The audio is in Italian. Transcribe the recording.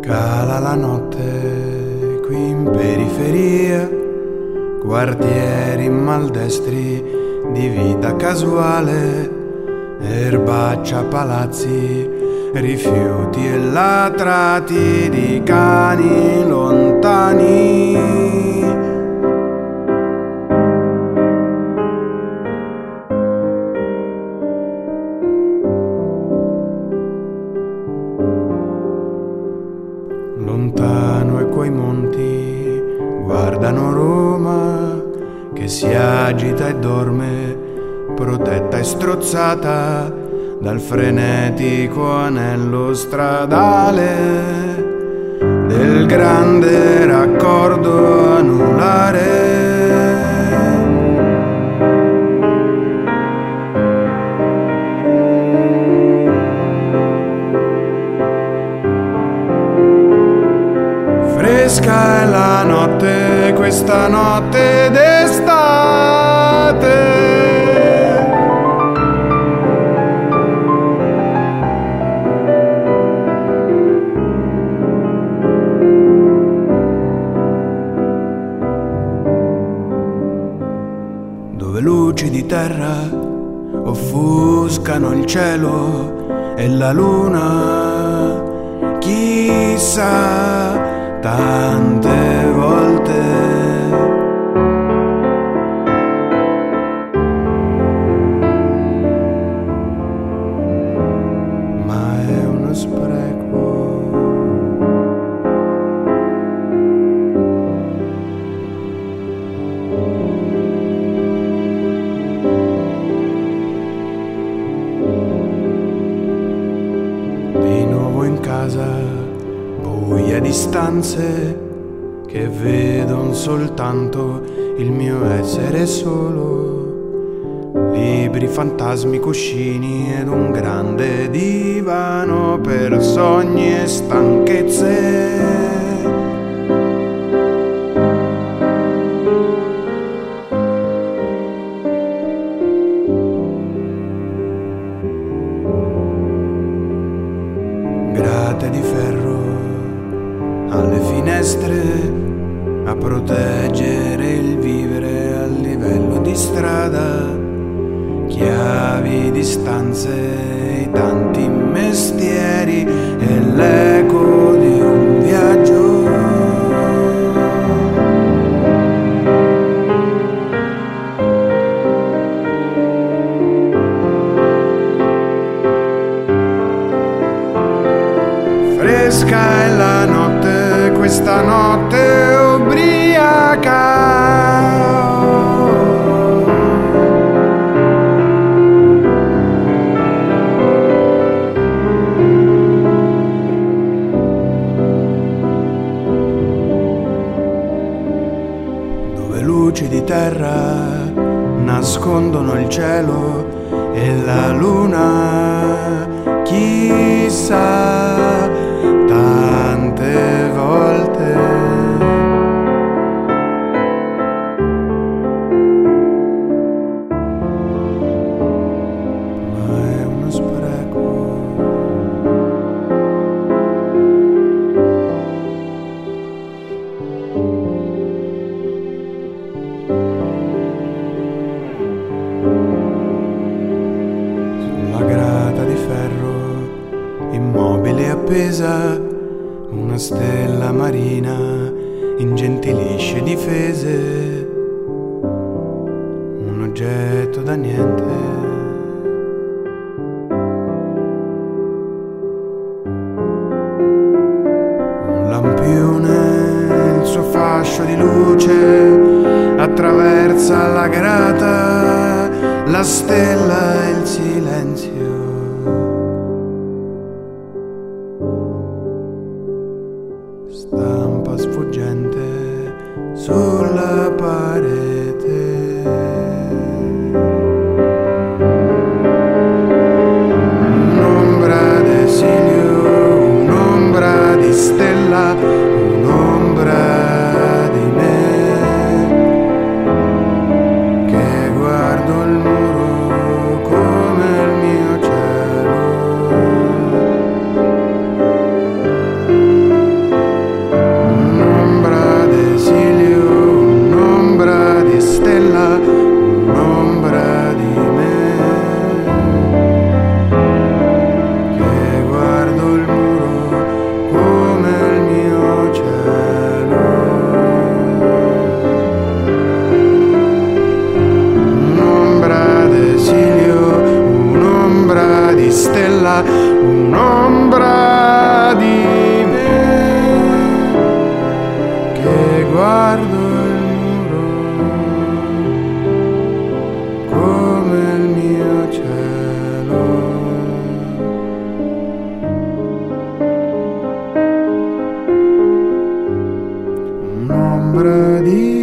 Cala la notte qui in periferia, quartieri maldestri di vita casuale, erbaccia, palazzi, rifiuti e latrati di cani lontani. Lontano e quei monti guardano Roma che si agita e dorme, protetta e strozzata dal frenetico anello stradale del grande raccordo anulare. Fresca è la notte, questa notte d'estate. Dove luci di terra offuscano il cielo e la luna, chissà, tante volte. Ma è uno spreco. Di nuovo in casa, buie distanze che vedono soltanto il mio essere solo, libri, fantasmi, cuscini ed un grande divano per sogni e stanchezze. Grate di ferro alle finestre a proteggere il vivere a livello di strada, chiavi di stanze, i tanti mestieri e l'eco di un viaggio. Fresca è la notte, questa notte ubriaca. Dove luci di terra nascondono il cielo e la luna, chissà, tante volte. Ma è uno spreco. Sulla grata di ferro immobile appesa, una stella marina ingentilisce difese, un oggetto da niente. Un lampione, il suo fascio di luce attraversa la grata, la stella e il silenzio. Stampa sfuggente sulla parete. Un'ombra d'esilio, un'ombra di stella, un'ombra di me che guardo il muro come il mio cielo. un'ombra di